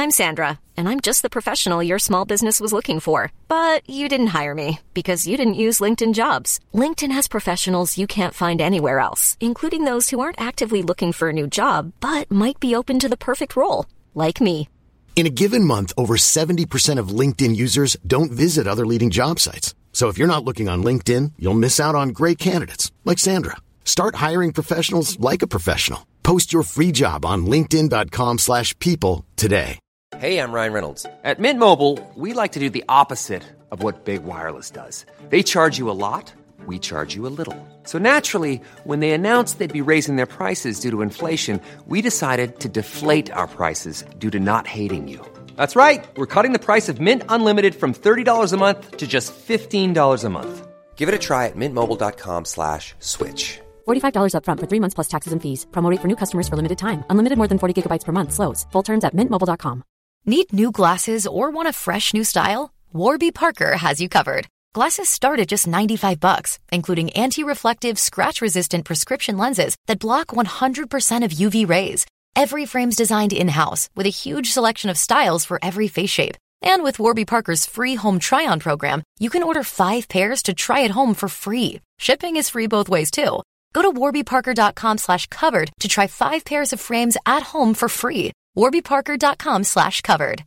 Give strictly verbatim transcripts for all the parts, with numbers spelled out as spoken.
I'm Sandra, and I'm just the professional your small business was looking for. But you didn't hire me because you didn't use LinkedIn Jobs. LinkedIn has professionals you can't find anywhere else, including those who aren't actively looking for a new job, but might be open to the perfect role, like me. In a given month, over seventy percent of LinkedIn users don't visit other leading job sites. So if you're not looking on LinkedIn, you'll miss out on great candidates like Sandra. Start hiring professionals like a professional. Post your free job on linkedin dot com slash people today. Hey, I'm Ryan Reynolds. At Mint Mobile, we like to do the opposite of what Big Wireless does. They charge you a lot, we charge you a little. So naturally, when they announced they'd be raising their prices due to inflation, we decided to deflate our prices due to not hating you. That's right. We're cutting the price of Mint Unlimited from thirty dollars a month to just fifteen dollars a month. Give it a try at mintmobile.com slash switch. forty-five dollars up front for three months plus taxes and fees. Promo rate for new customers for limited time. Unlimited more than forty gigabytes per month slows. Full terms at mint mobile dot com. Need new glasses or want a fresh new style? Warby Parker has you covered. Glasses start at just ninety-five bucks, including anti-reflective, scratch-resistant prescription lenses that block one hundred percent of U V rays. Every frame's designed in-house with a huge selection of styles for every face shape. And with Warby Parker's free home try-on program, you can order five pairs to try at home for free. Shipping is free both ways, too. Go to warbyparker.com slash covered to try five pairs of frames at home for free. warbyparker.com slash covered.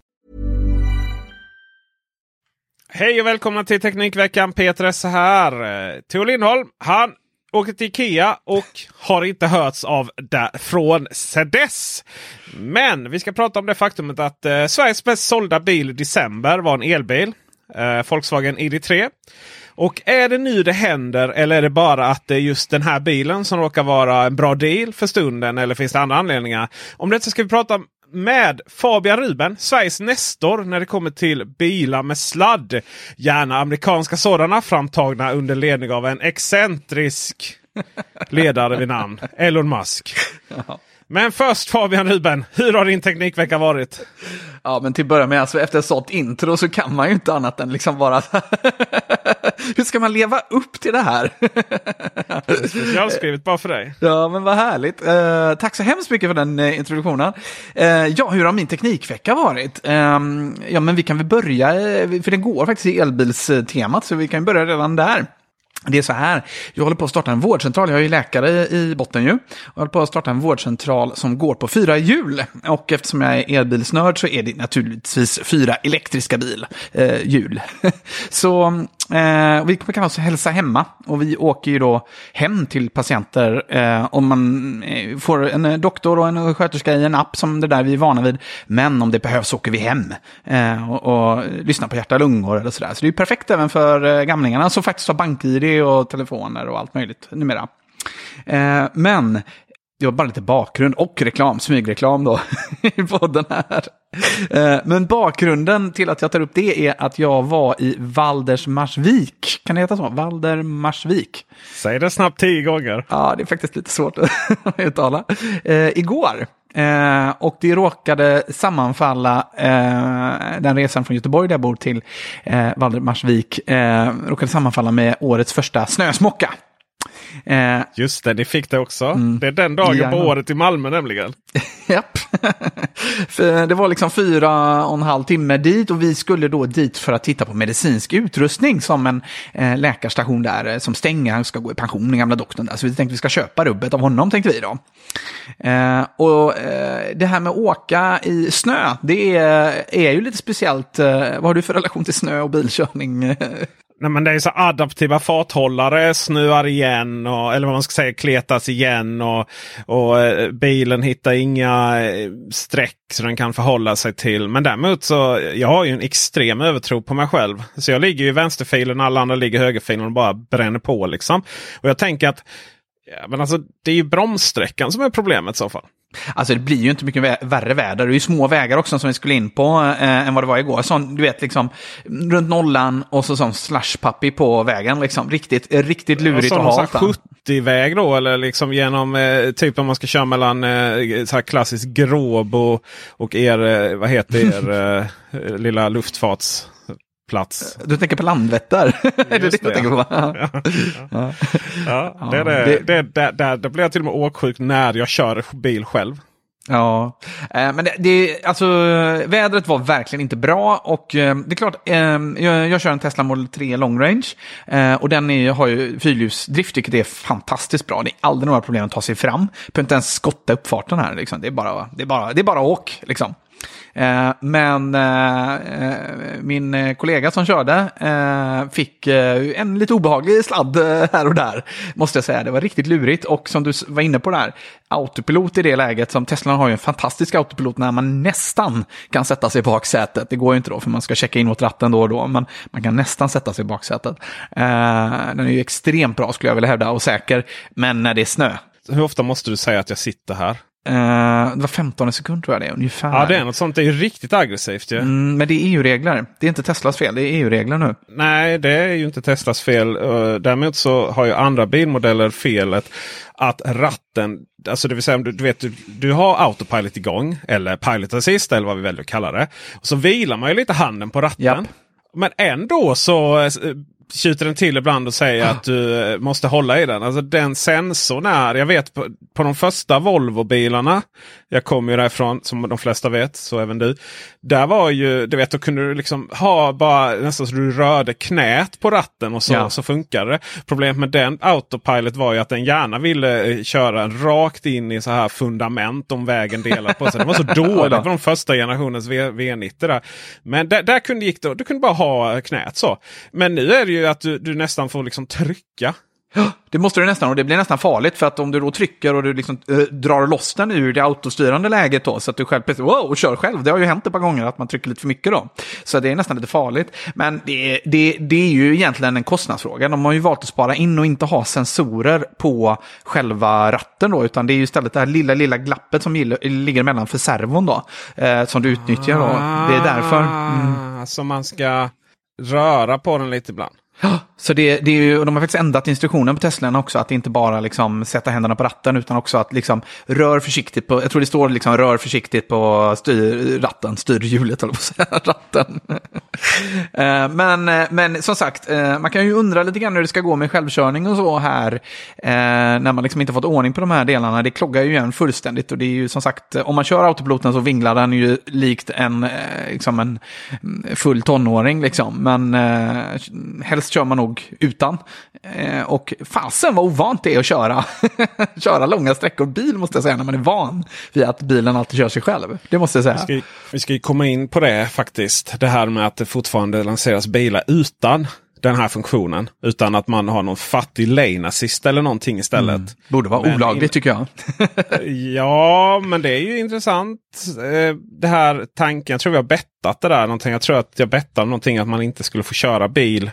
Hej och välkomna till Teknikveckan. Peter Esse här. Theo Lindholm, han åker till Ikea och har inte hörts av där från Sedes. Men vi ska prata om det faktumet att eh, Sveriges bäst sålda bil i december var en elbil. Eh, Volkswagen I D tre. Och är det nu det händer eller är det bara att det är just den här bilen som råkar vara en bra deal för stunden eller finns det andra anledningar? Om detta ska vi prata med Fabian Ruben, Sveriges nestor när det kommer till bilar med sladd. Gärna amerikanska sådana framtagna under ledning av en excentrisk ledare vid namn Elon Musk. Ja. Men först Fabian Ruben, hur har din teknikvecka varit? Ja, men till att börja med, alltså, efter ett sånt intro så kan man ju inte annat än liksom bara hur ska man leva upp till det här? Specialskrivet bara för dig. Ja, men vad härligt. Uh, tack så hemskt mycket för den uh, introduktionen. Uh, ja, hur har min teknikvecka varit? Uh, ja, men vi kan väl börja, för det går faktiskt i elbilstemat, så vi kan börja redan där. Det är så här, jag håller på att starta en vårdcentral, jag är ju läkare i botten ju, och jag håller på att starta en vårdcentral som går på fyra hjul, och eftersom jag är elbilsnörd så är det naturligtvis fyra elektriska bil, eh, hjul. Så eh, vi kan alltså hälsa hemma, och vi åker ju då hem till patienter eh, om man eh, får en doktor och en sköterska i en app som det där vi är vana vid, men om det behövs åker vi hem eh, och, och lyssnar på hjärta och lungor eller sådär, så det är ju perfekt även för eh, gamlingarna som faktiskt har bank-I D och telefoner och allt möjligt numera. Eh, men det var bara lite bakgrund och reklam, smygreklam då i podden här. Eh, men bakgrunden till att jag tar upp det är att jag var i Valdemarsvik. Kan det heta så? Valdemarsvik. Säg det snabbt tio gånger. Ja, det är faktiskt lite svårt att uttala. Eh, igår. Eh, och det råkade sammanfalla eh, den resan från Göteborg där jag bor till eh, Valdemarsvik eh, råkade sammanfalla med årets första snösmocka. Eh, Just det, det fick det också. Mm. Det är den dagen ja, på året i Malmö nämligen. Japp. För det var liksom fyra och en halv timme dit, och vi skulle då dit för att titta på medicinsk utrustning som en eh, läkarstation där eh, som stänger, han ska gå i pension, den gamla doktorn där. Så vi tänkte vi ska köpa rubbet av honom, tänkte vi då. Eh, och eh, det här med att åka i snö, det är, är ju lite speciellt. Eh, vad har du för relation till snö och bilkörning? Nej, men det är så adaptiva farthållare snöar igen, och, eller vad man ska säga, kletas igen, och, och eh, bilen hittar inga eh, streck så den kan förhålla sig till. Men däremot så, jag har ju en extrem övertro på mig själv. Så jag ligger ju i vänsterfilen, alla andra ligger i högerfilen och bara bränner på liksom. Och jag tänker att ja, men alltså, det är ju bromssträckan som är problemet i så fall. Alltså det blir ju inte mycket vä- värre väder. Det är ju små vägar också som vi skulle in på eh, än vad det var igår. Sån, du vet, liksom runt nollan och så sån slashpappi på vägen. Liksom. Riktigt, riktigt lurigt att ha. sjuttio-väg då, eller liksom genom, eh, typ om man ska köra mellan eh, så här klassisk Gråbo och er, eh, vad heter er eh, lilla luftfarts... plats. Du tänker på Landvetter? Är det det du tänker på? Ja, ja, ja. ja, det är det. Det, det, det, det blir jag till och med åksjuk när jag kör bil själv. Ja, eh, men det, det, alltså, vädret var verkligen inte bra och eh, det är klart, eh, jag, jag kör en Tesla Model tre Long Range eh, och den är, har ju fyrhjulsdrift, vilket är fantastiskt bra. Det är aldrig några problem att ta sig fram. Behöver inte ens skotta upp farten här, liksom. det, är bara, det, är bara, det är bara åk, liksom. Eh, men eh, min kollega som körde eh, fick eh, en lite obehaglig sladd eh, här och där, måste jag säga. Det var riktigt lurigt och som du var inne på där, autopilot i det läget, som Tesla har ju en fantastisk autopilot när man nästan kan sätta sig i baksätet. Det går ju inte då för man ska checka in mot ratten då och då, men man kan nästan sätta sig i baksätet. Eh, den är ju extremt bra skulle jag vilja hävda och säker, men när det är snö. Hur ofta måste du säga att jag sitter här? Uh, det var femton sekunder tror jag det är ungefär. Ja, det är något sånt. Det är ju riktigt aggressivt ju. Mm, men det är E U-regler. Det är inte Teslas fel, det är E U-regler nu. Nej, det är ju inte Teslas fel. Uh, däremot så har ju andra bilmodeller felet att ratten, alltså det vill säga du, du vet du, du har autopilot igång eller pilot assist eller vad vi väljer att kalla det. Och så vilar man ju lite handen på ratten. Japp. Men ändå så uh, tjuter den till ibland och säger att du måste hålla i den. Alltså den sensorn är, jag vet på, på de första Volvo-bilarna, jag kommer ju därifrån som de flesta vet, så även du. Där var ju, du vet, då kunde du liksom ha bara nästan så du rörde knät på ratten och så, ja. så funkar det. Problemet med den autopilot var ju att den gärna ville köra rakt in i så här fundament om vägen delar på sig. Det var så dåligt på de första generationens V nittio där. Men där, där kunde gick då, du kunde bara ha knät så. Men nu är det ju att du, du nästan får liksom trycka. Det måste du nästan, och det blir nästan farligt för att om du då trycker och du liksom äh, drar loss den ur det autostyrande läget då, så att du själv plötsligt wow, och kör själv. Det har ju hänt ett par gånger att man trycker lite för mycket då. Så det är nästan lite farligt. Men det, det, det är ju egentligen en kostnadsfråga. De har ju valt att spara in och inte ha sensorer på själva ratten då, utan det är ju istället det här lilla, lilla glappet som ligger mellan för servon då, eh, som du utnyttjar då. Det är därför. Mm. Så man ska röra på den lite ibland. Ja, så det, det är ju, de har faktiskt ändrat instruktionen på Teslan också, att inte bara liksom sätta händerna på ratten utan också att liksom rör försiktigt på, jag tror det står liksom rör försiktigt på styr, ratten, styrhjulet eller på att säga, ratten. men, men som sagt, man kan ju undra lite grann hur det ska gå med självkörning och så här när man liksom inte fått ordning på de här delarna. Det kloggar ju igen fullständigt och det är ju som sagt, om man kör autopiloten så vinglar den ju likt en, liksom en full tonåring liksom, men helst kör man nog utan. Eh, och fasen vad ovant det är att köra köra långa sträckor bil, måste jag säga, när man är van vid att bilen alltid kör sig själv. Det måste jag säga. Vi ska, vi ska ju komma in på det faktiskt. Det här med att det fortfarande lanseras bilar utan den här funktionen. Utan att man har någon fattig lane assist eller någonting istället. Mm. Borde vara men olagligt in... tycker jag. Ja, men det är ju intressant. Det här tanken, jag tror vi har bettat det där någonting. Jag tror att jag bettade någonting att man inte skulle få köra bil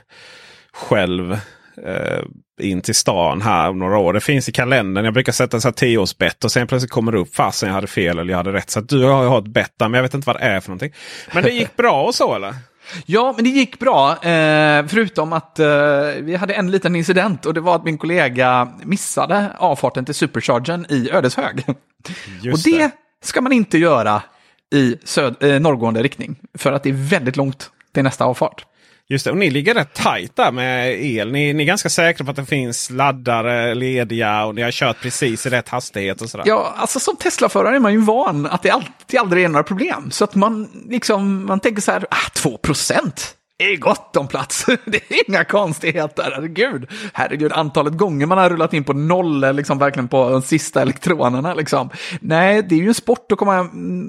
själv eh, in till stan här om några år. Det finns i kalendern. Jag brukar sätta en sån här tioårsbett och sen plötsligt kommer det upp fast jag hade fel eller jag hade rätt. Så att du har ju ett bett men jag vet inte vad det är för någonting. Men det gick bra och så eller? Ja, men det gick bra. Eh, förutom att eh, vi hade en liten incident och det var att min kollega missade avfarten till Superchargern i Ödeshög. Just och det, det ska man inte göra i söd- eh, norrgående riktning för att det är väldigt långt till nästa avfart. Just det, och ni ligger rätt tajt där med el. Ni, ni är ganska säkra på att det finns laddare lediga och ni har kört precis i rätt hastighet och sådär. Ja, alltså som Tesla-förare är man ju van att det alltid aldrig är några problem. Så att man liksom, man tänker så här, ah, två procent är gott om plats. Det är inga konstigheter, herregud. Herregud, antalet gånger man har rullat in på noll, liksom verkligen på de sista elektronerna. Liksom. Nej, det är ju en sport att komma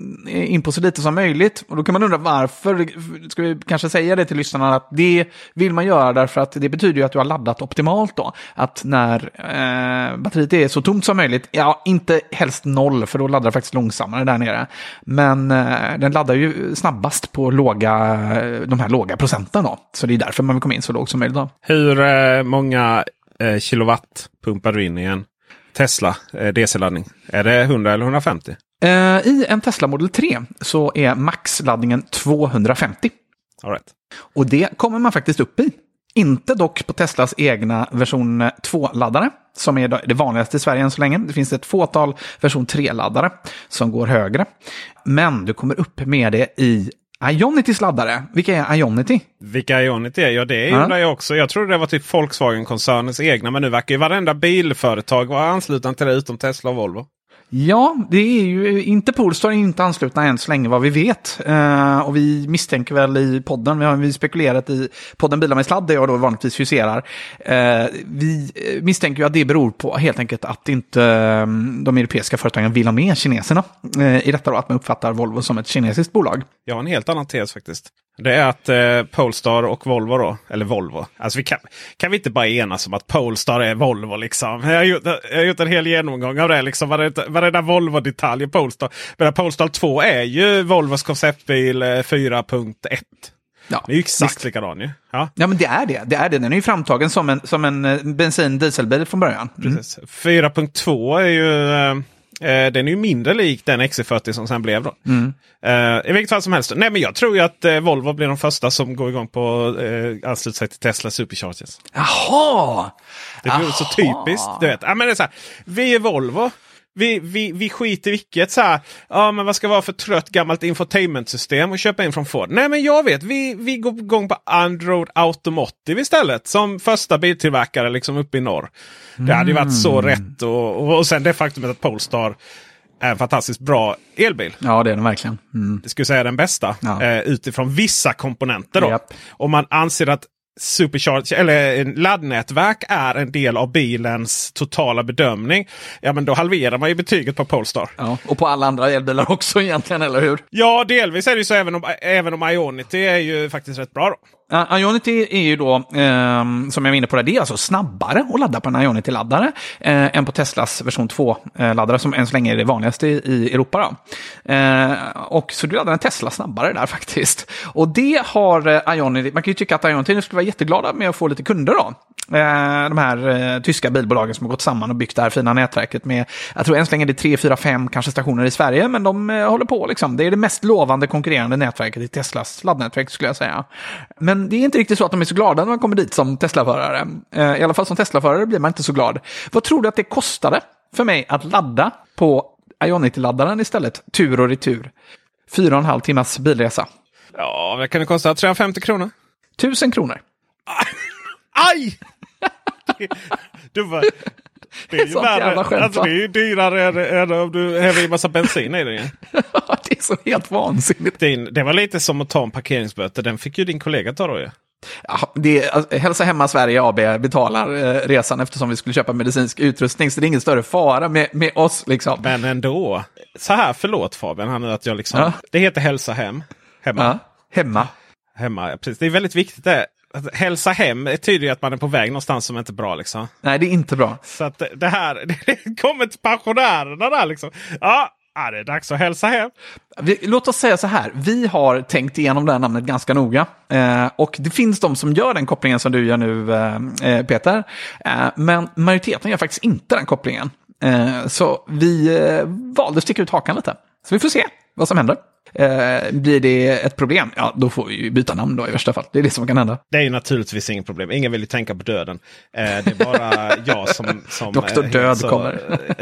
in på så lite som möjligt. Och då kan man undra varför. Ska vi kanske säga det till lyssnarna att det vill man göra därför att det betyder ju att du har laddat optimalt då. Att när eh, batteriet är så tomt som möjligt, ja, inte helst noll för då laddar det faktiskt långsammare där nere. Men eh, den laddar ju snabbast på låga, de här låga procenten. Då. Så det är därför man vill komma in så lågt som möjligt. Då. Hur eh, många eh, kilowatt pumpar du in i en Tesla eh, D C-laddning? Är det hundra eller hundrafemtio? Eh, I en Tesla Model tre så är maxladdningen tvåhundrafemtio. All right. Och det kommer man faktiskt upp i. Inte dock på Teslas egna version två-laddare som är det vanligaste i Sverige än så länge. Det finns ett fåtal version tre-laddare som går högre. Men du kommer upp med det i Ionitys laddare. Vilka är Ionity? Vilka Ionity är? Ja, det är ju ja. Jag också. Jag trodde det var typ Volkswagen-koncernens egna, men nu verkar ju varenda bilföretag vara anslutna till det utom Tesla och Volvo. Ja, det är ju inte Polestar är inte anslutna än så länge vad vi vet. Uh, och vi misstänker väl i podden, vi har vi spekulerat i podden Bilar med sladd där jag då vanligtvis huserar. Uh, vi misstänker ju att det beror på helt enkelt att inte um, de europeiska företagen vill ha med kineserna uh, i detta då, att man uppfattar Volvo som ett kinesiskt bolag. Jag har en helt annan tes faktiskt. Det är att eh, Polestar och Volvo då, eller Volvo. Alltså vi kan, kan vi inte bara enas om att Polestar är Volvo liksom. Jag har gjort, jag har gjort en hel genomgång av det liksom. Varenda, varenda Volvo-detalj i Polestar. Men Polestar två är ju Volvos konceptbil eh, fyra punkt ett. Ja, det är ju exakt visst. likadan ju. Ja. Ja, men det är det. Det är det. Den är ju framtagen som en, som en bensin-dieselbil från början. Mm. Precis. fyra punkt två är ju... Eh, Eh, den är ju mindre lik den X C fyrtio som sen blev då. Mm. Eh, I vilket fall som helst. Nej, men jag tror ju att eh, Volvo blir de första som går igång på eh, ansluta sig till Tesla Superchargers. Jaha! Det blir så typiskt. Du vet. Ja, men det är så här, vi är Volvo. Vi, vi, vi skiter i vilket så här, ja men vad ska vara för trött gammalt infotainmentsystem och köpa in från Ford. Nej men jag vet, vi, vi går igång på Android Automotive istället. Som första biltillverkare liksom uppe i norr. Mm. Det hade ju varit så rätt. Och, och, och sen det faktumet att Polestar är en fantastiskt bra elbil. Ja det är den verkligen. Mm. Det skulle säga den bästa. Ja. Eh, utifrån vissa komponenter då. Yep. Om man anser att Supercharge eller laddnätverk är en del av bilens totala bedömning. Ja, men då halverar man ju betyget på Polestar. Ja, och på alla andra elbilar också egentligen, eller hur? Ja, delvis är det ju så även om, även om Ionity är ju faktiskt rätt bra då. Uh, Ionity är ju då, eh, som jag var inne på det, det är alltså snabbare att ladda på en Ionity-laddare eh, än på Teslas version två-laddare som än så länge är det vanligaste i, i Europa. Då. Eh, och så du laddar en Tesla snabbare där faktiskt. Och det har eh, Ionity, man kan ju tycka att Ionity skulle vara jätteglada med att få lite kunder då. Eh, de här eh, tyska bilbolagen som har gått samman och byggt det här fina nätverket med, jag tror än så länge det är tre, fyra, fem kanske stationer i Sverige, men de eh, håller på liksom. Det är det mest lovande konkurrerande nätverket i Teslas laddnätverk skulle jag säga. Men det är inte riktigt så att de är så glada när man kommer dit som Tesla-förare. Eh, I alla fall som Tesla-förare blir man inte så glad. Vad tror du att det kostade för mig att ladda på Ionity-laddaren istället? Tur och retur. Fyra och en halv timmas bilresa. Ja, det kan det kosta trehundrafemtio kronor. Tusen kronor. Aj! Du var... Det är ju värre, alltså det är ju dyrare än, än om du häver i massa bensin i det. Ja, det är så helt vansinnigt. Din, det var lite som att ta en parkeringsböter. Den fick ju din kollega ta då ju. Ja, det är, alltså, Hälsa Hemma Sverige A B betalar eh, resan eftersom vi skulle köpa medicinsk utrustning. Så det är ingen större fara med, med oss liksom. Men ändå. Så här, förlåt Fabian, han att jag liksom... Ja. Det heter Hälsa Hem. Hemma. Ja, hemma. Hemma, precis. Det är väldigt viktigt det. Att hälsa hem tyder ju att man är på väg någonstans som inte är bra liksom. Nej, det är inte bra. Så att det här, det kommer till pensionärerna där liksom. Ja, det är dags att hälsa hem. Vi, låt oss säga så här, vi har tänkt igenom det här namnet ganska noga. Eh, och det finns de som gör den kopplingen som du gör nu, eh, Peter. Eh, men majoriteten gör faktiskt inte den kopplingen. Eh, så vi eh, valde att sticka ut hakan lite. Så vi får se vad som händer. Eh, blir det ett problem? Ja, då får vi ju byta namn då i värsta fall. Det är det som kan hända. Det är ju naturligtvis inget problem. Ingen vill ju tänka på döden. Eh, det är bara jag som... som Doktor Död så, kommer.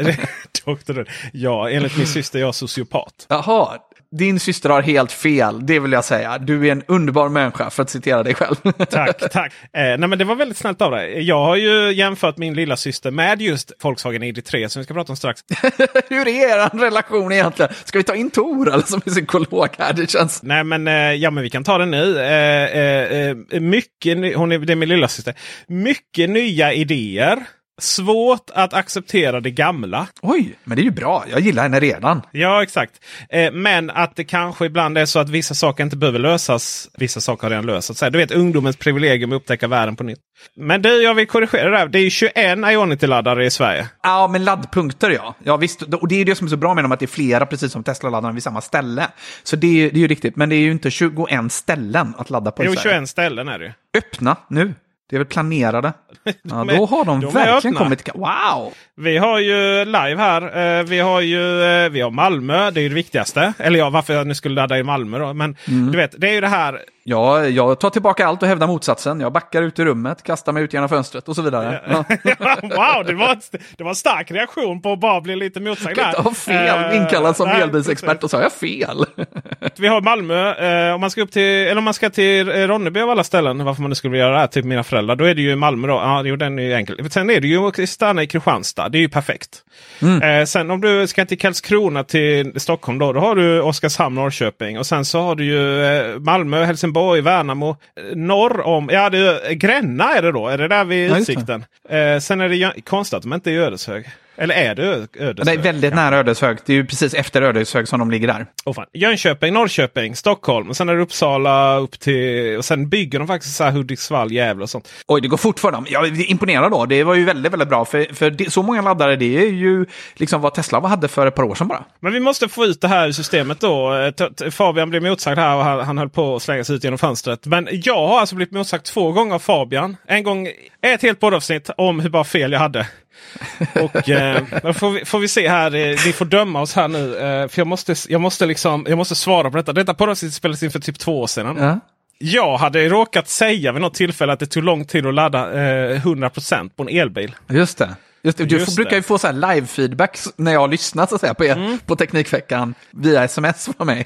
Doktor Död. Ja, enligt min syster är jag sociopat. Jaha, din syster har helt fel, det vill jag säga. Du är en underbar människa, för att citera dig själv. Tack, tack. Eh, nej men det var väldigt snällt av dig. Jag har ju jämfört min lilla syster med just Volkswagen I D tre som vi ska prata om strax. Hur är er relation egentligen? Ska vi ta in Tor eller som är psykolog här? Det känns... Nej men, eh, ja, men vi kan ta det nu. Eh, eh, mycket, hon är, det är min lilla syster. Mycket nya idéer. Svårt att acceptera det gamla. Oj, men det är ju bra. Jag gillar henne redan. Ja, exakt. Eh, men att det kanske ibland är så att vissa saker inte behöver lösas. Vissa saker har redan lösats. Du vet, ungdomens privilegium att upptäcka världen på nytt. Men du, jag vill korrigera det här. Det är ju tjugoett Ionity-laddare i Sverige. Ja, men laddpunkter, ja. Ja, visst. Och det är ju det som är så bra med dem, att det är flera, precis som Tesla-laddarna vid samma ställe. Så det är, det är ju riktigt. Men det är ju inte tjugoett ställen att ladda på i Jo, Sverige. tjugoett ställen är det. Öppna nu. Det är väl planerade. Ja, då har de, de verkligen kommit till... Wow! Vi har ju live här. Vi har ju vi har Malmö. Det är ju det viktigaste. Eller ja, varför jag nu skulle ladda i Malmö då. Men mm. du vet, det är ju det här Ja, jag tar tillbaka allt och hävdar motsatsen. Jag backar ut i rummet, kastar mig ut genom fönstret och så vidare. Ja. Wow, det var, det var en stark reaktion på att bara bli lite motsagd där. Jag har fel, inkallad som uh, elbilsexpert och sa jag fel. Vi har Malmö, eh, om man ska upp till, eller om man ska till Ronneby av alla ställen, varför man nu skulle göra det här, typ mina föräldrar, då är det ju Malmö då. Ja, jo, den är ju enkel. Sen är det ju stanna i Kristianstad, det är ju perfekt. Mm. Eh, sen om du ska till Karlskrona till Stockholm då, då har du Oskarshamn, Norrköping och sen så har du ju eh, Malmö, Helsingborg, Värnamo, eh, norr om, ja det är Gränna är det då, är det där vid utsikten. Eh, sen är det ju konstigt att de inte är i Ödeshög. Eller är det Ödeshög? Det är väldigt ja. nära Ödeshög. Det är ju precis efter Ödeshög som de ligger där. Oh, fan. Jönköping, Norrköping, Stockholm. Och sen är det Uppsala upp till... Och sen bygger de faktiskt så här Hudiksvall, Gävle och sånt. Oj, det går fort för dem. Jag är imponerad då. Det var ju väldigt, väldigt bra. För, för det, så många laddare, det är ju liksom vad Tesla hade för ett par år sedan bara. Men vi måste få ut det här i systemet då. Fabian blev motsagd här och han, han höll på att slänga sig ut genom fönstret. Men jag har alltså blivit motsagd två gånger av Fabian. En gång, ett helt poddavsnitt om hur bara fel jag hade. Och eh, får, vi, får vi se här, ni får döma oss här nu eh, för jag måste, jag måste liksom jag måste svara på detta. Detta poddavsnitt spelades in för typ två år sedan. Ja. Jag hade råkat säga vid något tillfälle att det tog lång tid att ladda eh, hundra procent på en elbil. Just det. Just det. Du Just brukar ju få så här live-feedback när jag har lyssnat så att säga, på, er, mm. på Teknikveckan via sms från mig.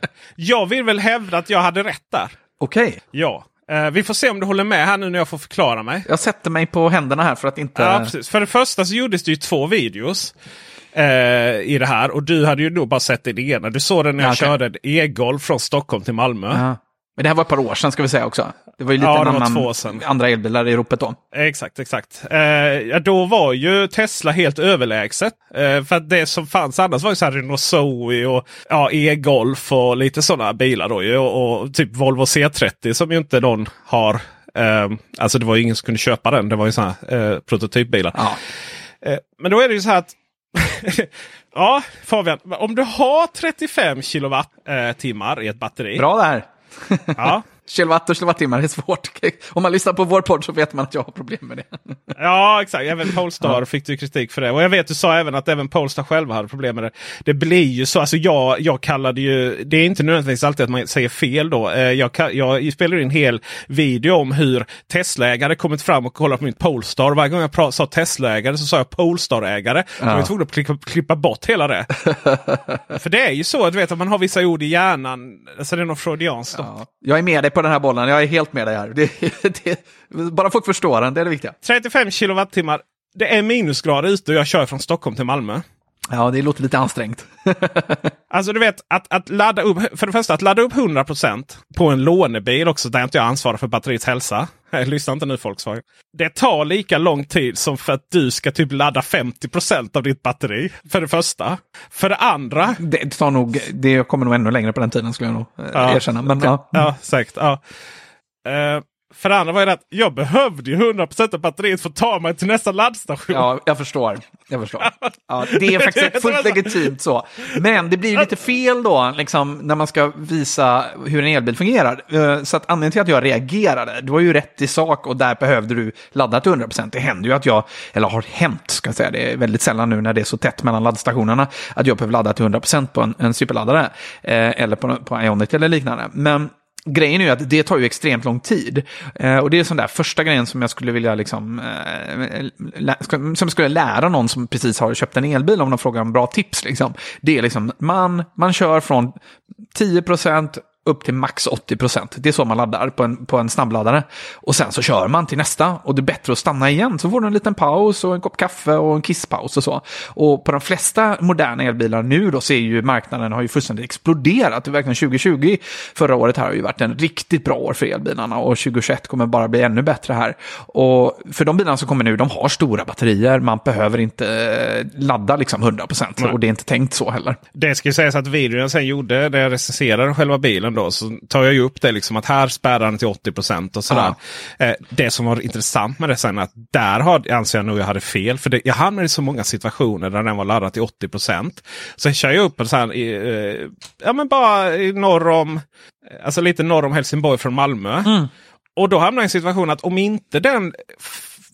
Jag vill väl hävda att jag hade rätt där. Okej. Okay. Ja. Uh, vi får se om du håller med här nu när jag får förklara mig. Jag sätter mig på händerna här för att inte... Ja, precis. För det första så gjordes det ju två videos uh, i det här. Och du hade ju nog bara sett det ena. Du såg den när jag okay. körde e-golf från Stockholm till Malmö. Uh-huh. Men det här var ett par år sedan ska vi säga också. Det var ju lite ja, en annan, andra elbilar i ropet då. Exakt, exakt. Eh, ja, då var ju Tesla helt överlägset. Eh, för att det som fanns annars var ju så här Renault Zoe och ja, e-golf och lite sådana bilar då ju. Och, och typ Volvo C trettio som ju inte någon har. Eh, alltså det var ju ingen som kunde köpa den. Det var ju sådana eh, prototypbilar. Ja. Eh, men då är det ju så här att ja, Fabian, om du har trettiofem kilowattimmar i ett batteri. Bra där. Ja. Kilowatt och kilowattimmar är svårt. Om man lyssnar på vår podd så vet man att jag har problem med det. Ja, exakt. Även Polestar ja. fick du kritik för det. Och jag vet, du sa även att även Polestar själva hade problem med det. Det blir ju så. Alltså jag, jag kallade ju... Det är inte nödvändigtvis alltid att man säger fel då. Jag, jag spelade en hel video om hur Tesla-ägare kommit fram och kollat på min Polestar. Varje gång jag pra- sa Tesla-ägare så sa jag Polestar-ägare. Ja. Jag var tvungen att klippa, klippa bort hela det. För det är ju så, du vet, att man har vissa ord i hjärnan. Alltså det är något freudianskt. Ja. Jag är med dig på den här bollen. Jag är helt med dig här. Det, det, bara folk förstår den, det är det viktiga. trettiofem kilowattimmar. Det är minusgrader ute och jag kör från Stockholm till Malmö. Ja, det låter lite ansträngt. Alltså du vet, att, att ladda upp, för det första att ladda upp hundra procent på en lånebil också, där inte jag ansvarar för batteriets hälsa. Jag lyssnar inte nu Volkswagen. Det tar lika lång tid som för att du ska typ ladda femtio procent av ditt batteri. För det första. För det andra. Det tar nog, det kommer nog ännu längre på den tiden skulle jag nog ja, erkänna. Men, ja, ja säkert. Ja. Uh, För det andra var det att jag behövde ju hundra procent av batteriet för att ta mig till nästa laddstation. Ja, jag förstår. Jag förstår. Ja, det är faktiskt fullt legitimt så. Men det blir ju lite fel då, liksom, när man ska visa hur en elbil fungerar. Så att anledningen till att jag reagerade, det var ju rätt i sak och där behövde du ladda till hundra procent. Det händer ju att jag, eller har hänt ska jag säga, det är väldigt sällan nu när det är så tätt mellan laddstationerna, att jag behöver ladda till hundra procent på en, en superladdare. Eller på, på Ionit eller liknande. Men grejen är ju att det tar ju extremt lång tid. Eh, och det är sån där första grejen som jag skulle vilja liksom, eh, lä- som jag skulle lära någon som precis har köpt en elbil om de frågar om bra tips. Liksom. Det är liksom, man, man kör från tio procent upp till max åttio procent. Det är så man laddar på en, på en snabbladdare. Och sen så kör man till nästa. Och det är bättre att stanna igen. Så får du en liten paus och en kopp kaffe och en kisspaus och så. Och på de flesta moderna elbilar nu då ser ju marknaden har ju fullständigt exploderat. Det är verkligen tjugo tjugo förra året här har ju varit en riktigt bra år för elbilarna. Och tjugo tjugoett kommer bara bli ännu bättre här. Och för de bilarna som kommer nu, de har stora batterier. Man behöver inte ladda liksom hundra procent. Och det är inte tänkt så heller. Det ska ju sägas att videon jag sen gjorde, där jag recenserade själva bilen då, så tar jag ju upp det liksom att här spärrar den till åttio procent och sådär. Ja. Eh, det som var intressant med det sen att där har, anser jag nog jag hade fel. För det, jag hamnade i så många situationer där den var laddad till åttio procent. Så jag kör jag upp en sån här, eh, ja men bara i norr om, alltså lite norr om Helsingborg från Malmö. Mm. Och då hamnar jag i en situation att om inte den f-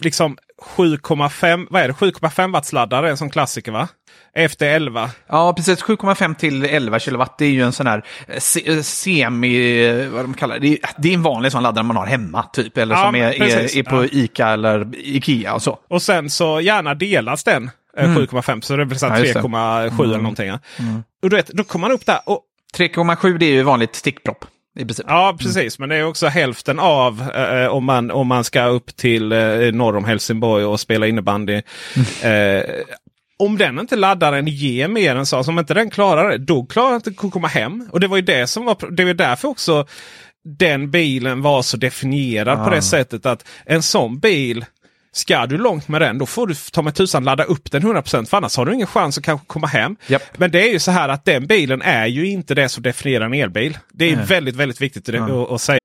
liksom sju komma fem, vad är det? sju komma fem watt laddare är en sån klassiker, va? Efter elva. Ja, precis. sju komma fem till elva kilowatt. Det är ju en sån här se- semi, vad de kallar det. Det är, det är en vanlig sån laddare man har hemma, typ. Eller Ja, som är, är, är på ja. Ica eller Ikea och så. Och sen så gärna delas den. Mm. sju komma fem, så det blir så Ja, just det. tre komma sju Mm. eller någonting. Ja. Mm. Och du vet, då kommer man upp där och tre komma sju det är ju vanligt stickpropp i princip. ja, precis. Men det är också hälften av eh, om, man, om man ska upp till eh, norr om Helsingborg och spela innebandy. Mm. Eh, om den inte laddaren ger mer än så, alltså om inte den klarar det, då klarar inte att komma hem. Och det var ju det som var, det var därför också den bilen var så definierad ah. på det sättet att en sån bil, ska du långt med den, då får du ta med tusan ladda upp den hundra procent, för annars har du ingen chans att kanske komma hem. Yep. Men det är ju så här att den bilen är ju inte det som definierar en elbil. Det är mm. väldigt, väldigt viktigt att, mm. att, att säga.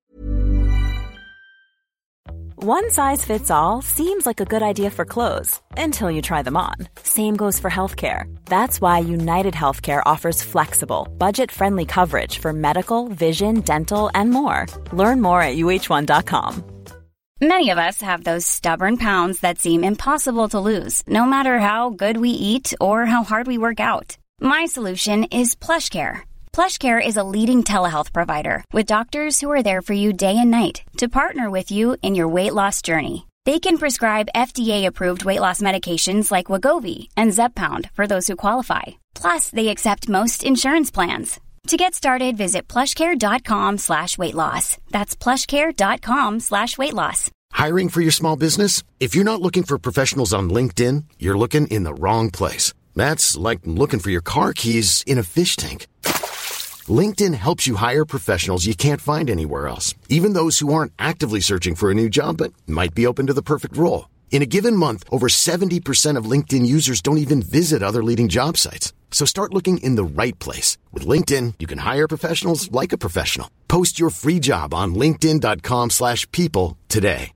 One size fits all seems like a good idea for clothes until you try them on. Same goes for healthcare. That's why United Healthcare offers flexible, budget-friendly coverage for medical, vision, dental, and more. Learn more at U H one dot com. Many of us have those stubborn pounds that seem impossible to lose, no matter how good we eat or how hard we work out. My solution is PlushCare. PlushCare is a leading telehealth provider with doctors who are there for you day and night to partner with you in your weight loss journey. They can prescribe F D A-approved weight loss medications like Wegovy and Zepbound for those who qualify. Plus, they accept most insurance plans. To get started, visit plushcare.com slash weight loss. That's plushcare.com slash weight loss. Hiring for your small business? If you're not looking for professionals on LinkedIn, you're looking in the wrong place. That's like looking for your car keys in a fish tank. LinkedIn helps you hire professionals you can't find anywhere else, even those who aren't actively searching for a new job but might be open to the perfect role. In a given month, over seventy percent of LinkedIn users don't even visit other leading job sites. So start looking in the right place. With LinkedIn, you can hire professionals like a professional. Post your free job on linkedin.com slash people today.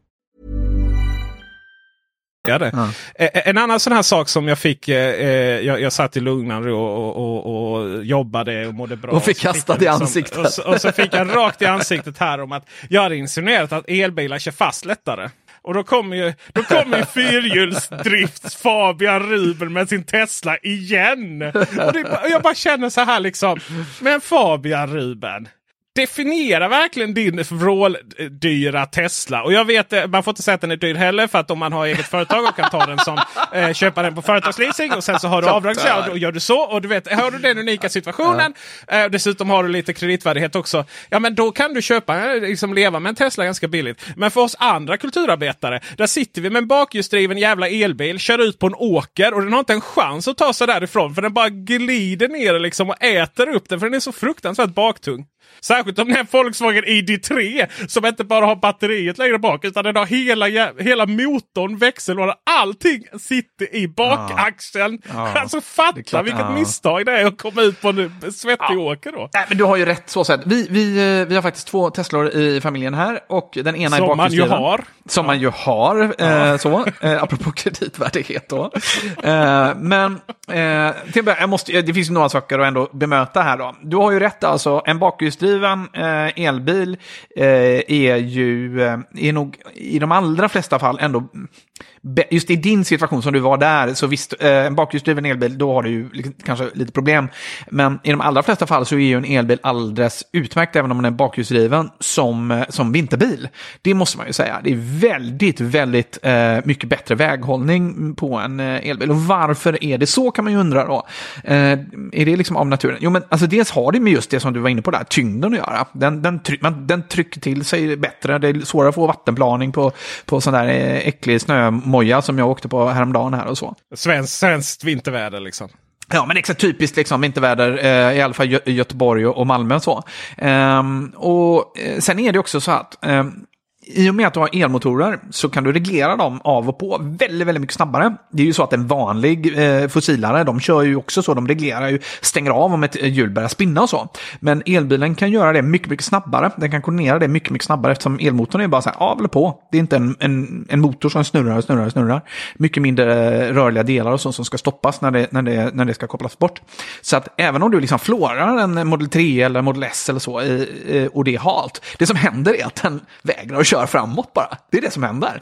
Ja. En annan sån här sak som jag fick, eh, jag, jag satt i lugnare och, och, och, och jobbade och mådde bra. Och fick kastat i ansiktet. Och så, och så fick jag rakt i ansiktet här om att jag hade insinuerat att elbilar kör fast lättare. Och då kommer ju, då kommer ju fyrhjulsdrifts Fabian Ruben med sin Tesla igen. Och, det, och jag bara känner så här liksom, men Fabian Ruben, definiera verkligen din vråldyra Tesla. Och jag vet, man får inte säga att den är dyr heller, för att om man har eget företag och kan ta den som eh, köpa den på företagsleasing och sen så har du avdragsrätt och gör du så, och du vet, har du den unika situationen, eh, dessutom har du lite kreditvärdighet också, ja men då kan du köpa, liksom leva med en Tesla ganska billigt. Men för oss andra kulturarbetare, där sitter vi med en bakhjulsdriven jävla elbil, kör ut på en åker och den har inte en chans att ta sig därifrån, för den bara glider ner liksom och äter upp den, för den är så fruktansvärt baktung. Särskilt om det är en Volkswagen I D tre som inte bara har batteriet längre bak, utan den har hela, hela motorn, växellådan, allting sitter i bakaxeln. Ja. Ja. Alltså fatta klart, vilket ja. misstag det är att komma ut på en svettig ja. åker då. Nej, men du har ju rätt så sett. Vi, vi, vi har faktiskt två Teslor i familjen här, och den ena som är bakhjulsdriven. man ju har. Som ja. man ju har. Ja. Eh, så, eh, apropå kreditvärdighet då. eh, men eh, till, jag måste, det finns ju några saker att ändå bemöta här då. Du har ju rätt, alltså en bakhjulsdriven Eh, elbil eh, är ju eh, är nog i de allra flesta fall ändå be- just i din situation som du var där, så visst, eh, en bakhjulsdriven elbil, då har du ju liksom, kanske lite problem, men i de allra flesta fall så är ju en elbil alldeles utmärkt, även om man är bakhjulsdriven, som, eh, som vinterbil. Det måste man ju säga. Det är väldigt, väldigt eh, mycket bättre väghållning på en eh, elbil. Och varför är det så, kan man ju undra då. Eh, är det liksom av naturen? Jo, men alltså dels har det med just det som du var inne på där, tyngden att göra. Den, den, tryck, man, den trycker till sig bättre. Det är svårare att få vattenplaning på, på sån där äcklig snömoja som jag åkte på häromdagen här och så. Svensk, svenskt vinterväder liksom. Ja, men exakt typiskt liksom vinterväder, eh, i alla fall Gö- Göteborg och, och Malmö och så. Ehm, och eh, sen är det också så att eh, i och med att du har elmotorer så kan du reglera dem av och på väldigt, väldigt mycket snabbare. Det är ju så att en vanlig eh, fossilare, de kör ju också så, de reglerar ju, stänger av om ett hjul börjar spinna och så. Men elbilen kan göra det mycket, mycket snabbare. Den kan koordinera det mycket, mycket snabbare, eftersom elmotorn är bara så här av eller på. Det är inte en, en, en motor som snurrar och snurrar och snurrar. Mycket mindre rörliga delar och så som ska stoppas när det, när det, när det ska kopplas bort. Så att även om du liksom flårar en Model tre eller Model S eller så i, i, och det är halt, det som händer är att den vägrar att köra framåt bara. Det är det som händer.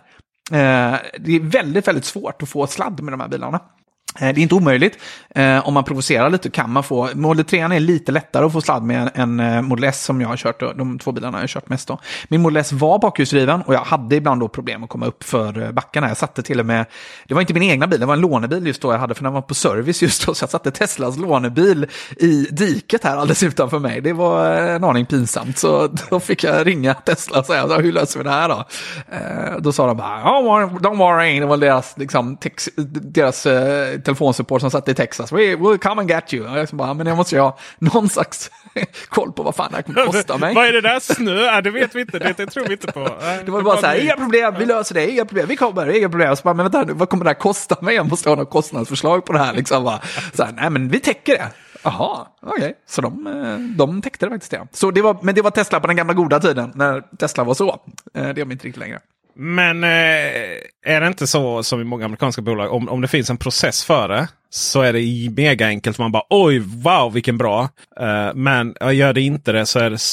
det är väldigt, väldigt svårt att få sladd med de här bilarna. Det är inte omöjligt. Eh, om man provocerar lite kan man få... Model tre är lite lättare att få sladd med än en Model S som jag har kört. De två bilarna jag har kört mest då. Min Model S var bakhjulsdriven och jag hade ibland då problem att komma upp för backarna. Jag satte till och med... Det var inte min egna bil, det var en lånebil just då jag hade för den var på service just då. Så jag satte Teslas lånebil i diket här alldeles utanför mig. Det var en aning pinsamt. Så då fick jag ringa Tesla och säga, hur löser vi det här då? Eh, då sa de bara, oh, don't worry. Det var deras, liksom, tex, deras eh, telefonsupport som satt i Texas. We will come and get you. Jag bara, men jag måste ju ha någon slags koll på vad fan det här kommer kosta mig. Vad är det där snö? Ja, det vet vi inte. Det, det tror vi inte på. Det, det var bara så här, inga problem, vi löser det. Inga problem, vi kommer, inga problem. Så bara, men vänta, vad kommer det här kosta mig? Jag måste ha något kostnadsförslag på det här. Liksom bara, så här, nej men vi täcker det. Jaha, okej. Okay. Så de, de täckte det faktiskt. Ja. Så det var, men det var Tesla på den gamla goda tiden, när Tesla var så. Det är inte riktigt längre. Men eh, är det inte så som i många amerikanska bolag, om, om det finns en process för det så är det mega enkelt. Man bara, oj, wow, vilken bra. Uh, men uh, gör det inte det så är det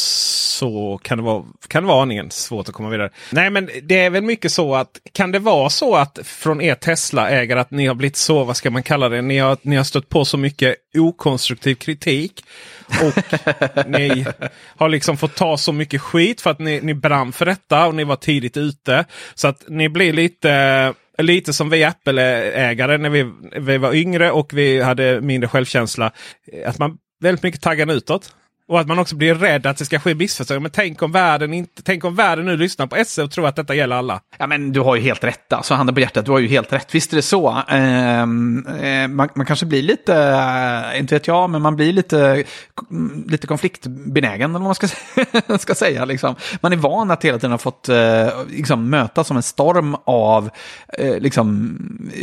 så kan det vara, kan det vara aningen svårt att komma vidare. Nej, men det är väl mycket så att, kan det vara så att från er Tesla-ägare att ni har blivit så, vad ska man kalla det, ni har, ni har stött på så mycket okonstruktiv kritik och ni har liksom fått ta så mycket skit för att ni, ni brann för detta och ni var tidigt ute. Så att ni blir lite... Lite som vi Apple-ägare när vi, vi var yngre och vi hade mindre självkänsla. Att man väldigt mycket taggar utåt. Och att man också blir rädd att det ska ske missförstånd. Men tänk om världen inte, tänk om världen nu lyssnar på S E och tror att detta gäller alla. Ja, men du har ju helt rätt. Alltså, handen på hjärtat, du har ju helt rätt. Visst är det så. Eh, eh, man, man kanske blir lite, eh, inte vet jag, men man blir lite, lite konfliktbenägen, eller vad man ska, ska säga. Liksom. Man är van att hela tiden ha fått eh, liksom, möta som en storm av eh, liksom,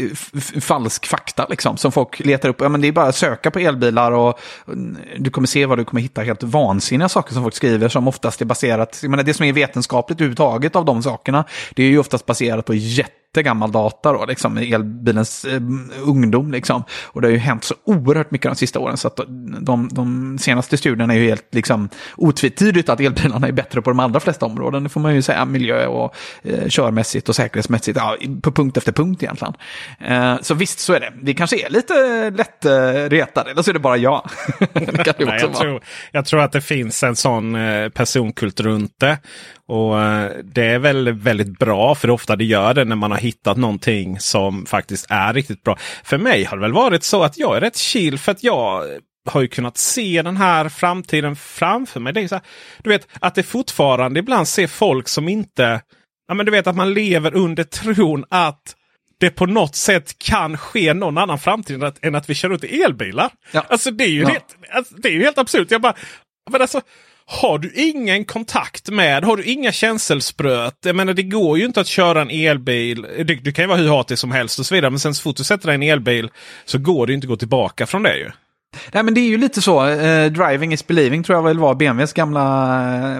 f- falsk fakta liksom, som folk letar upp. Ja, men det är bara att söka på elbilar och, och du kommer se vad du kommer hitta helt vansinniga saker som folk skriver som oftast är baserat, jag menar det som är vetenskapligt överhuvudtaget av de sakerna, det är ju oftast baserat på jättegammal data då, liksom elbilens eh, ungdom liksom, och det har ju hänt så oerhört mycket de sista åren så att de, de senaste studierna är ju helt liksom otvetydigt att elbilarna är bättre på de allra flesta områden, det får man ju säga, miljö och eh, körmässigt och säkerhetsmässigt, ja, på punkt efter punkt egentligen. Eh, så visst så är det, det kanske är lite lätt eh, retade, eller så är det bara jag. Det kan det Nej, jag, tror, jag tror att det finns en sån eh, personkult runt det. Och eh, det är väl väldigt bra, för ofta det gör det när man har hittat någonting som faktiskt är riktigt bra. För mig har det väl varit så att jag är rätt chill, för att jag har ju kunnat se den här framtiden framför mig. Det är så här, du vet, att det fortfarande ibland ser folk som inte... Ja, men du vet att man lever under tron att det på något sätt kan ske någon annan framtid att, än att vi kör ut i elbilar. Ja. Alltså det är ju, ja. helt, alltså, det är ju helt absurt. Jag bara, men alltså, har du ingen kontakt med, har du inga känselspröt? Jag menar, det går ju inte att köra en elbil. Du, du kan ju vara hur hatig som helst och så vidare, men sen så fort du sätter dig i en elbil så går det ju inte att gå tillbaka från det ju. Nej, men det är ju lite så, eh, driving is believing tror jag väl var B M Ws gamla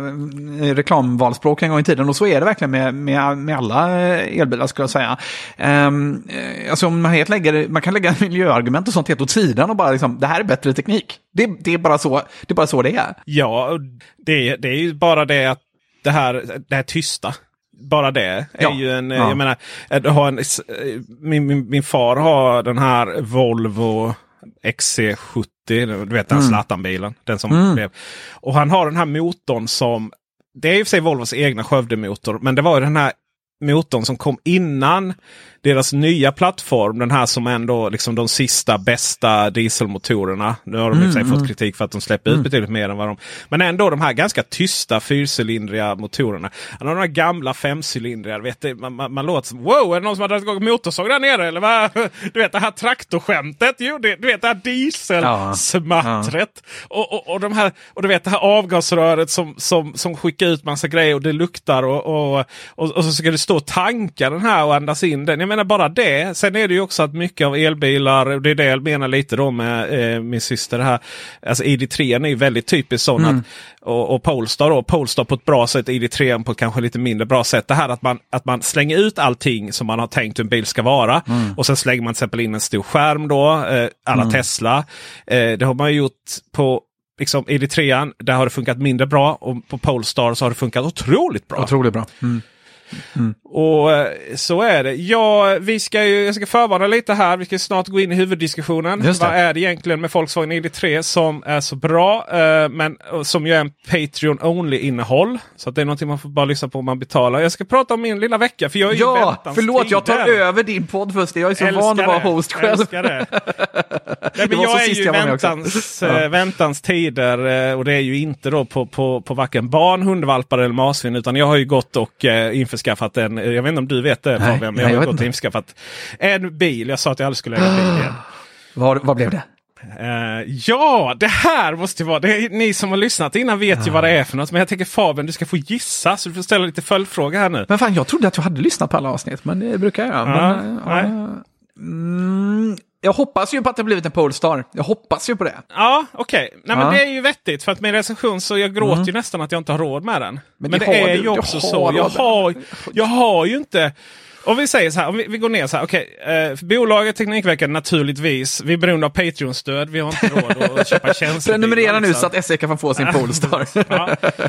eh, reklamvalspråk en gång i tiden, och så är det verkligen med, med, med alla elbilar skulle jag säga. Eh, alltså om man, helt lägger, man kan lägga miljöargument och sånt helt åt sidan och bara liksom, det här är bättre teknik. Det, det, är, bara så, det är bara så det är. Ja, det, det är ju bara det att det här, det här tysta. Bara det är ja. ju en, ja. jag menar, jag har en, min, min, min far har den här Volvo X C sjuttio, du vet den mm. Zlatan-bilen, den som mm. blev. Och han har den här motorn som, det är i och för sig Volvos egna Skövde-motor, men det var ju den här motorn som kom innan deras nya plattform, den här som ändå liksom de sista bästa dieselmotorerna. Nu har de mm, i sig mm. fått kritik för att de släpper mm. ut betydligt mer än vad de... Men ändå de här ganska tysta fyrcylindriga motorerna. Han har de här gamla femcylindriga, vet du, man, man, man låter som, wow, är det någon som har dragit igång motorsåg där nere? Eller vad? Du vet det här traktorskämtet, jo, det, du vet det här dieselsmattret. Ja. Och, och, och, de här, och du vet det här avgasröret som, som, som skickar ut massa grejer och det luktar och, och, och, och så ska det stå och tanka den här och andas in den. Jag menar bara det. Sen är det ju också att mycket av elbilar, det är det jag menar lite då med eh, min syster här. Alltså I D tre är ju väldigt typiskt sån mm. att, och, och Polestar då, Polestar på ett bra sätt, I D tre på ett kanske lite mindre bra sätt. Det här att man, att man slänger ut allting som man har tänkt en bil ska vara mm. och sen slänger man till exempel in en stor skärm då, eh, alla mm. Tesla. Eh, det har man ju gjort på liksom I D tre, där har det funkat mindre bra och på Polestar så har det funkat otroligt bra. Otroligt bra. Mm. Mm. Och eh, så är det. Ja, vi ska ju, jag ska förvarna lite här. Vi ska snart gå in i huvuddiskussionen. Vad är det egentligen med Volkswagen I D tre som är så bra, eh, men som ju är en Patreon-only-innehåll. Så att det är någonting man får bara lyssna på om man betalar. Jag ska prata om min lilla vecka, för jag är ju ja, väntans förlåt, tider. jag tar över din podd först. Jag är så Älskar van att vara det. host själv. Älskar det. Ja, men jag är ju jag väntans, ja. äh, väntans tider äh, och det är ju inte då på, på, på varken barn, hundvalpar eller marsvin, utan jag har ju gått och äh, införskaffat en, jag vet inte om du vet det, nej, Fabian, men jag har jag gått och införskaffat en bil. Jag sa att jag aldrig skulle äga en bil igen. Vad, vad blev det? Uh, ja, det här måste ju vara... Det är, ni som har lyssnat innan vet ja. ju vad det är för något. Men jag tänker Fabian, du ska få gissa. Så du får ställa lite följdfrågor här nu. Men fan, jag trodde att jag hade lyssnat på alla avsnitt. Men det brukar jag. Ja, men, ja, mm, jag hoppas ju på att det har blivit en Polestar. Jag hoppas ju på det. Ja, okej. Okay. Nej, ja. men det är ju vettigt. För att med recension så jag gråter mm. ju nästan att jag inte har råd med den. Men, men det, det är du, ju också så. Jag har, jag har ju inte... Om vi säger så här, om vi, vi går ner så här, okej, okay, eh, bolaget Teknikveckan naturligtvis, vi är beroende av Patreon-stöd, vi har inte råd att köpa tjänster. Prenumerera nu så att S E kan få sin Polestar. ja.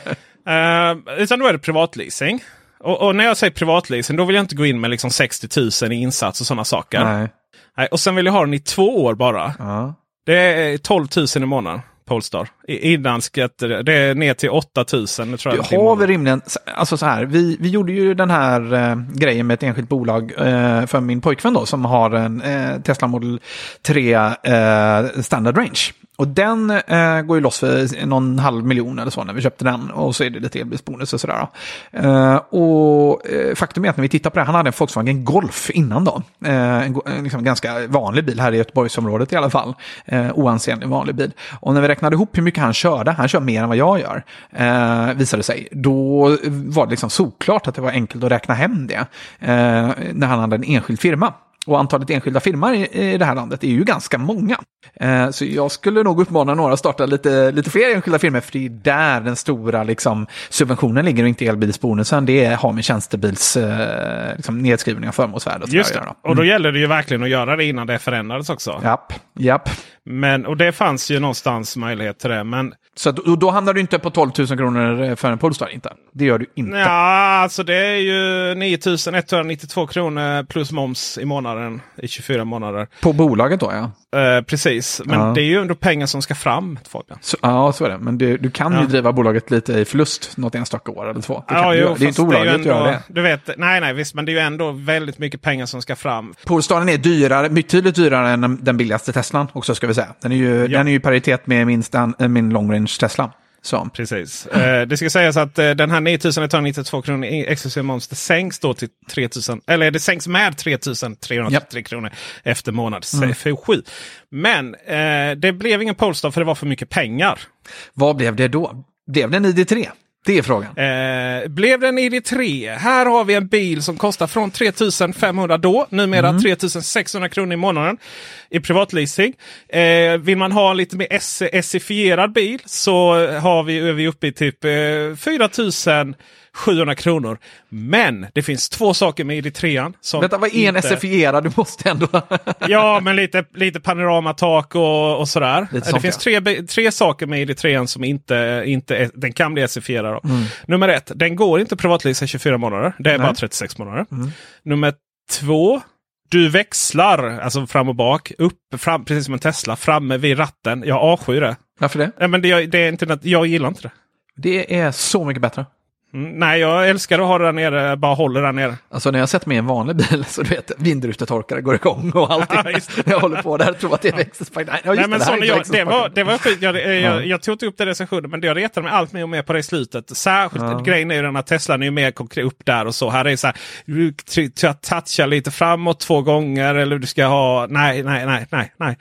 uh, utan då är det privatleasing. Och, och när jag säger privatleasing, då vill jag inte gå in med liksom sextio tusen i insats och sådana saker. Nej. Nej, och sen vill jag ha den i två år bara. Ja. Det är tolv tusen i månaden. Polestar. Innan skatter, det är ner till åtta tusen. Tror jag du har vi rimligen, alltså så här, vi, vi gjorde ju den här eh, grejen med ett enskilt bolag eh, för min pojkvän då, som har en eh, Tesla Model tre eh, Standard Range. Och den eh, går ju loss för någon halv miljon eller så när vi köpte den. Och så är det lite elbilsbonus och sådär. Eh, och eh, faktum är att när vi tittar på det, han hade en Volkswagen Golf innan då. Eh, en, en liksom ganska vanlig bil här i Göteborgsområdet i alla fall. Eh, oansenlig vanlig bil. Och när vi räknade ihop hur mycket han körde, han kör mer än vad jag gör, eh, visade sig. Då var det liksom såklart att det var enkelt att räkna hem det. Eh, när han hade en enskild firma. Och antalet enskilda firmor i, i det här landet är ju ganska många. Eh, så jag skulle nog uppmana några att starta lite, lite fler enskilda firmor. För det är där den stora liksom, subventionen ligger och inte elbilsbonusen. Det har med tjänstebils eh, liksom, nedskrivning av förmånsvärde. Just det. Mm. Och då gäller det ju verkligen att göra det innan det förändrades också. Japp, japp. Men, och det fanns ju någonstans möjlighet till det. Men... Så då, då hamnar du inte på tolv tusen kronor för en Polestar, inte? Det gör du inte. Ja, alltså det är ju nio tusen etthundranittiotvå kronor plus moms i månaden i tjugofyra månader. På bolaget då, ja. Uh, precis, men ja. Det är ju ändå pengar som ska fram. Så, ja, så är det. Men du, du kan ja. ju driva bolaget lite i förlust något enstaka år eller två. Det, ja, jo, det är inte olagligt att göra det. Du vet, nej, nej, visst, men det är ju ändå väldigt mycket pengar som ska fram. Polestaren är dyrare, betydligt dyrare än den billigaste Teslan också, ska vi säga. Den är ju, ja. den är ju paritet med min, stand, min long range Tesla. Så. Precis. Eh, det ska sägas att eh, den här nio tusen etthundranittiotvå kronor exklusive moms, det sänks då till tre tusen, eller det sänks med tre tusen trehundratrettio yep. kronor efter månad mm. för sju. Men eh, det blev ingen Polestar för det var för mycket pengar. Vad blev det då? Blev det en I D tre? Det är frågan. Eh, blev det en I D tre? Här har vi en bil som kostar från tre tusen femhundra då, numera mm. tre tusen sexhundra kronor i månaden i privatleasing. Eh, vill man ha en lite mer S-ifierad bil så har vi, är vi uppe i typ eh, fyra tusen sjuhundra kronor. Men det finns två saker med I D tre. Som Vänta, vad är en inte... S-ifierad? Du måste ändå... ja, men lite, lite panoramatak och, och sådär. Lite det sånt, finns ja. tre, tre saker med I D tre som inte, inte den kan bli S-ifierad. Mm. Nummer ett, den går inte privatleasa tjugofyra månader. Det är Nej. bara trettiosex månader. Mm. Nummer två, du växlar alltså fram och bak, upp, fram, precis som en Tesla, framme vid ratten. Jag avskyr det. Varför det? Ja, men det, det är inte, jag gillar inte det. Det är så mycket bättre. Mm, nej, jag älskar att ha det där nere, bara håller där nere. Alltså när jag sett med en vanlig bil så du vet, vindrutetorkare går igång och allting. Ja, jag håller på där, tror att det växer. Nej, ja, nej men det, så jag, det, det var, det var skit. Jag, jag, jag, jag tog inte upp det recensionen, men det jag retade mig allt mer och mer på det i slutet. Särskilt ja. grejen är ju den att Tesla är ju mer konkret upp där och så. Här är det så här, du touchar lite framåt två gånger eller du ska ha, nej, nej, nej, nej, nej.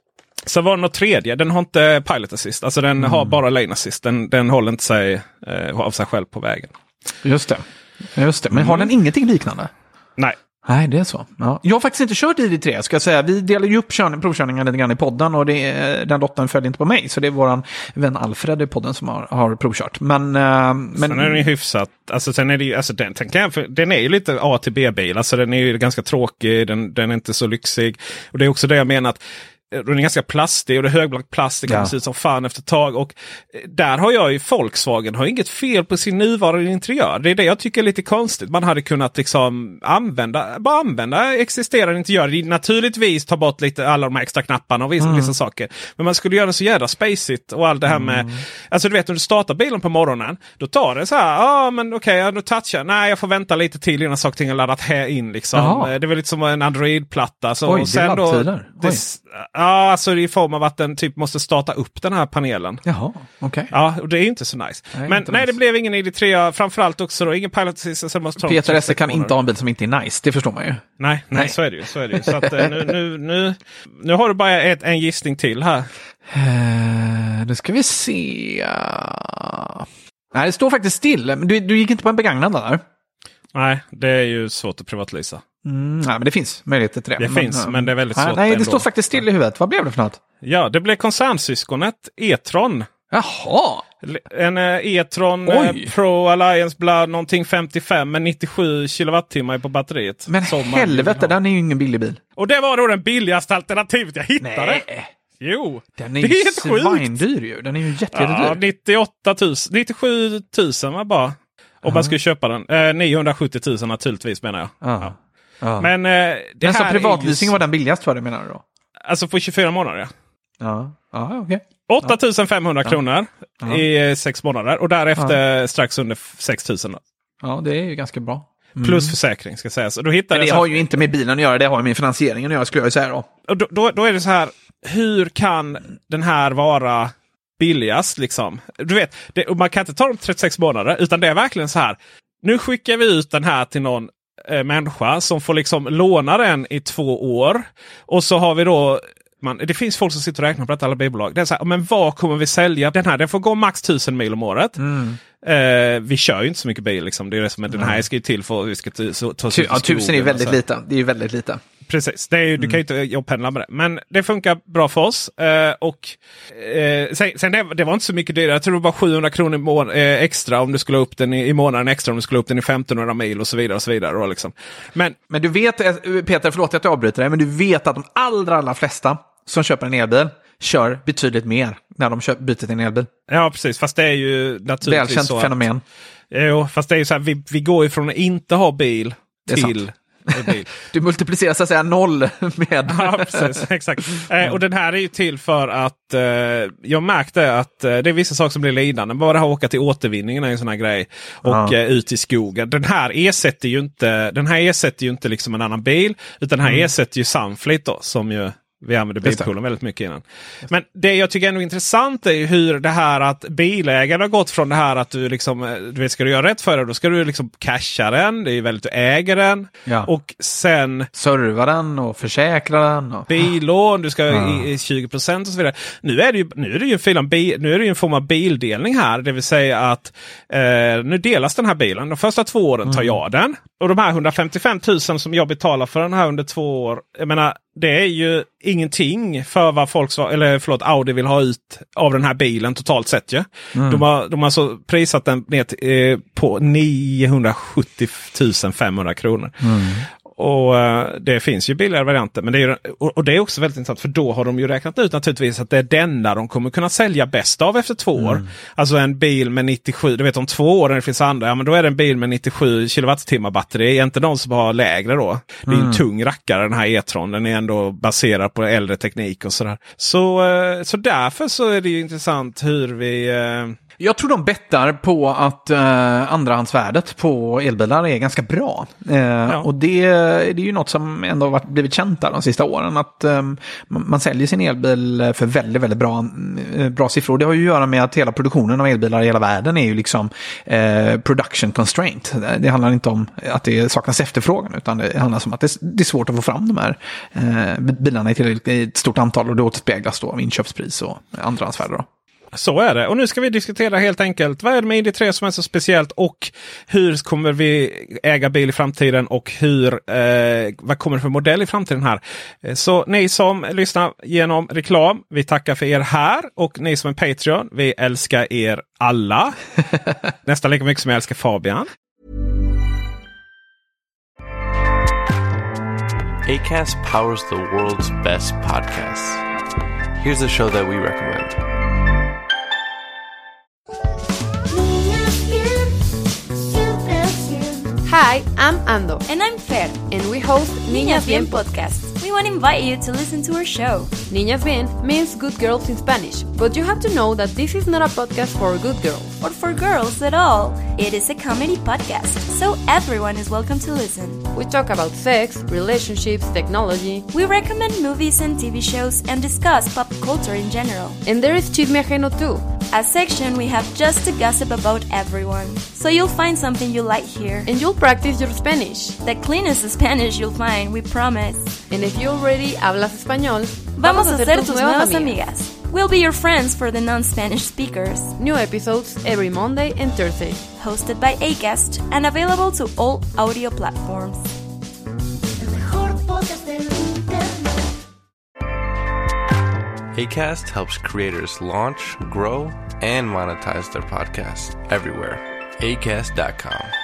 Så var det något tredje, den har inte pilot assist. Alltså den mm. har bara lane assist. Den, den håller inte sig eh, av sig själv på vägen. Just det. Just det. Men mm. har den ingenting liknande? Nej. Nej, det är så. Ja. Jag har faktiskt inte kört I D tre, ska jag säga. Vi delar ju upp körning, provkörningen lite grann i podden och det är, den lotten följer inte på mig. Så det är våran vän Alfred i podden som har, har provkört. Men, äh, men... Sen är den ju hyfsat. Alltså, sen är det ju, alltså, den, den, den är ju lite A till B-bil. Alltså den är ju ganska tråkig. Den, den är inte så lyxig. Och det är också det jag menar att den är ganska plastig och det är högblank plast. Det kan ja. se ut som fan efter ett tag. Och där har jag ju Volkswagen har inget fel på sin nuvarande interiör. Det är det jag tycker är lite konstigt. Man hade kunnat liksom använda, bara använda existerande interiör. Naturligtvis ta bort lite alla de här extra knapparna och vissa, mm. vissa saker. Men man skulle göra så jävla spacigt och allt det här med... Mm. Alltså du vet, när du startar bilen på morgonen, då tar det så här, ja ah, men okej, okay, nu touchar. Nej, jag får vänta lite till innan saker är laddat här in liksom. Jaha. Det är väl lite som en Android-platta. Så, Oj, och sen det är laddtider. då, det, ja, alltså i form av att den typ måste starta upp den här panelen. Jaha, okej. Okay. Ja, och det är inte så nice. Nej, men nej, nice. Det blev ingen I D tre, framförallt också då, ingen Pilot Assist. Så måste Peter Esse kan inte ha en bil som inte är nice, det förstår man ju. Nej, nej, nej. så är det ju. Så är det ju. Så att, nu, nu, nu, nu har du bara ett, en gissning till här. Uh, då ska vi se. Nej, det står faktiskt still. Du, du gick inte på en begagnad där? Nej, det är ju svårt att privatlisa. Mm, nej, men det finns möjligheter till det. Det men, finns, men det är väldigt svårt. Nej, det ändå. står faktiskt still i huvudet. Vad blev det för något? Ja, det blev koncernsyskonet E-tron. Jaha! En uh, E-tron uh, Pro Alliance Blood någonting femtiofem med nittiosju kilowattimmar på batteriet. Men helvete, den är ju ingen billig bil. Och det var då den billigaste alternativet jag hittade. Nej. Jo, den är ju svindyr ju. Den är ju jättedyr. Ja, nittioåtta tusen, nittiosju tusen var bara. Om uh-huh. man skulle köpa den. Eh, niohundrasjuttio tusen naturligtvis menar jag. Uh-huh. Ja. Uh-huh. Men, eh, det Men här så privatleasing ju... var den billigast för det menar du då? Alltså på tjugofyra månader, ja. Ja, ja okej. Okay. åtta tusen femhundra ja. kronor ja. i sex månader. Och därefter ja. strax under sex tusen. Då. Ja, det är ju ganska bra. Mm. Plus försäkring ska sägas. Och då hittar det det har ju inte med bilen att göra, det har ju med finansieringen att göra skulle jag säga då. Och då, då, då är det så här, hur kan den här vara billigast liksom? Du vet, det, och man kan inte ta dem trettiosex månader utan det är verkligen så här. Nu skickar vi ut den här till någon eh, människa som får liksom låna den i två år. Och så har vi då Man, det finns folk som sitter och räknar på detta alla bilbolag. Det är så här, men vad kommer vi sälja? Den här, den får gå max tusen mil om året. Mm. Eh, vi kör ju inte så mycket bil liksom. Det är det som är, den här ska ju till för att vi ska t- så, ta T- ja, tusen är väldigt lite. Det är ju väldigt lite. Precis, det är ju, mm. du kan ju inte jobbpendla med det. Men det funkar bra för oss. Eh, och eh, sen, sen det, det var inte så mycket dyrare. Jag tror det var sjuhundra kronor må- eh, extra om du skulle upp den i, i månaden extra. Om du skulle upp den i femtonhundra mil och så vidare. Och så vidare och liksom. men, men du vet, Peter, förlåt att jag avbryter dig. Men du vet att de allra, allra flesta som köper en elbil kör betydligt mer när de köper, byter till en elbil. Ja, precis. Fast det är ju naturligtvis välkänt så fenomen. Att, jo, fast det är ju så här, vi, vi går ifrån att inte ha bil till bil. Du multiplicerar så att säga noll med... Ja, precis. Exakt. Eh, och den här är ju till för att eh, jag märkte att eh, det är vissa saker som blir lidande. Bara det här åka till återvinningen är en sån här grej. Och ja. eh, ut i skogen. Den här ersätter ju inte, den här ersätter ju inte liksom en annan bil. Utan den här mm. ersätter ju Sunfleet då, som ju vi använder bilpoolen väldigt mycket innan. Men det jag tycker är ändå intressant är ju hur det här att bilägaren har gått från det här att du liksom, du vet, ska du göra rätt för det, då ska du liksom casha den. Det är ju väldigt, du äger den. Ja. Och sen... serva den och försäkra den. Och... billån, du ska ja. i tjugo procent och så vidare. Nu är det ju, nu är det ju en, film, nu är det ju en form av bildelning här. Det vill säga att eh, nu delas den här bilen. De första två åren tar jag den. Och de här hundrafemtiofem tusen som jag betalar för den här under två år. Jag menar, det är ju ingenting för vad folk, eller förlåt, Audi vill ha ut av den här bilen totalt sett. Ja? Mm. De har, de har alltså prisat den ner till, eh, på niohundrasjuttio tusen femhundra kronor. Mm. Och uh, det finns ju billigare varianter. Men det är ju, och, och det är också väldigt intressant. För då har de ju räknat ut naturligtvis att det är denna de kommer kunna sälja bäst av efter två mm. år. Alltså en bil med nittiosju. Du vet om två år när det finns andra. Ja men då är det en bil med nittiosju kilowattimmar batteri. Är inte de som har lägre då. Det är mm. en tung rackare den här E-tron. Den är ändå baserad på äldre teknik och sådär. Så, uh, så därför så är det ju intressant hur vi... Uh, Jag tror de bettar på att eh, andrahandsvärdet på elbilar är ganska bra. Eh, ja. Och det, det är ju något som ändå har blivit känt där de sista åren. Att eh, man säljer sin elbil för väldigt, väldigt bra, eh, bra siffror. Det har ju att göra med att hela produktionen av elbilar i hela världen är ju liksom eh, production constraint. Det handlar inte om att det saknas efterfrågan, utan det handlar om att det, det är svårt att få fram de här eh, bilarna i tillräckligt stort antal, och det återspeglas då av inköpspris och andrahandsvärde då. Så är det. Och nu ska vi diskutera helt enkelt vad är det med I D tre som är så speciellt och hur kommer vi äga bil i framtiden och hur, eh, vad kommer det för modell i framtiden här. Så ni som lyssnar genom reklam, vi tackar för er här, och ni som är Patreon, vi älskar er alla. Nästan lika mycket som jag älskar Fabian. Acast powers the world's best podcasts. Here's a show that we recommend. Hi, I'm Ando. And I'm Fer. And we host Niñas Bien podcast. We want to invite you to listen to our show. Niñas Bien means good girls in Spanish, but you have to know that this is not a podcast for good girls. Or for girls at all. It is a comedy podcast, so everyone is welcome to listen. We talk about sex, relationships, technology. We recommend movies and T V shows and discuss pop culture in general. And there is Chisme Ajeno too. A section we have just to gossip about everyone. So you'll find something you like here. And you'll practice your Spanish. The cleanest Spanish you'll find, we promise. And if you already hablas español, vamos a ser tus nuevas amigas. We'll be your friends for the non-Spanish speakers. New episodes every Monday and Thursday. Hosted by Acast and available to all audio platforms. Acast helps creators launch, grow, and monetize their podcasts everywhere. Acast dot com.